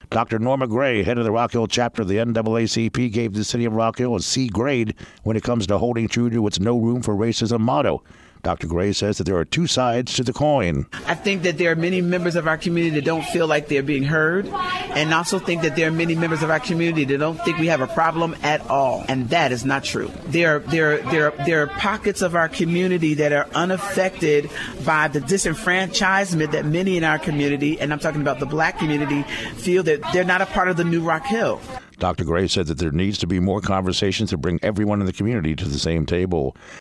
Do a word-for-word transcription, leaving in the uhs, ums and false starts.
Doctor Norma Gray, head of the Rock Hill chapter of the N double A C P, gave the city of Rock Hill a C grade when it comes to holding true to its no room for racism motto. Doctor Gray says that there are two sides to the coin. I think that there are many members of our community that don't feel like they're being heard, and also think that there are many members of our community that don't think we have a problem at all, and that is not true. There, there, there, there are pockets of our community that are unaffected by the disenfranchisement that many in our community, and I'm talking about the black community, feel that they're not a part of the new Rock Hill. Doctor Gray said that there needs to be more conversations to bring everyone in the community to the same table.